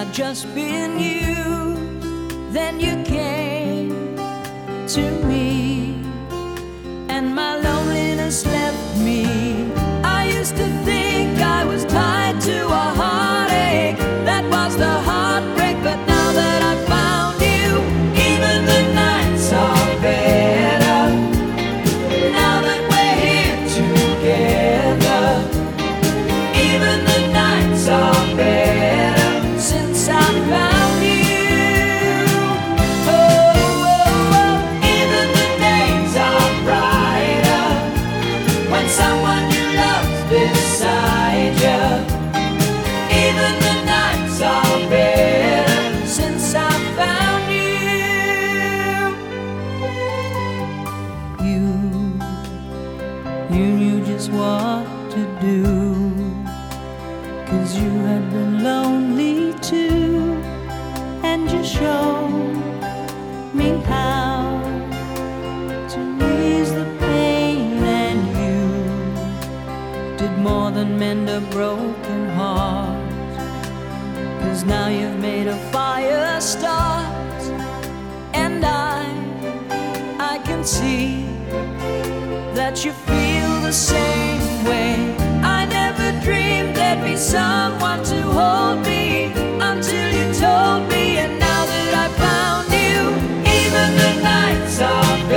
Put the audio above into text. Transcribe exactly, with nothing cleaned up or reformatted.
I'd just been used. Then you came to me, and my loneliness left me. I used to think I was tied to a heartache. That was the heartbreak, but now that I found you, even the nights are better. Now that we're here together, even the nights are better since I found you. Oh, oh, oh. Even the days are brighter when someone you love's beside you. Even the nights are better since I found you. You, you knew just what to do, 'cause you had been lonely too, and you showed me how to ease the pain, and you did more than mend a broken heart. 'Cause now you've made a fire start, and I, I can see that you feel the same way. I never dreamed there'd be someone to hold me until you told me, and now that I found you, even the nights are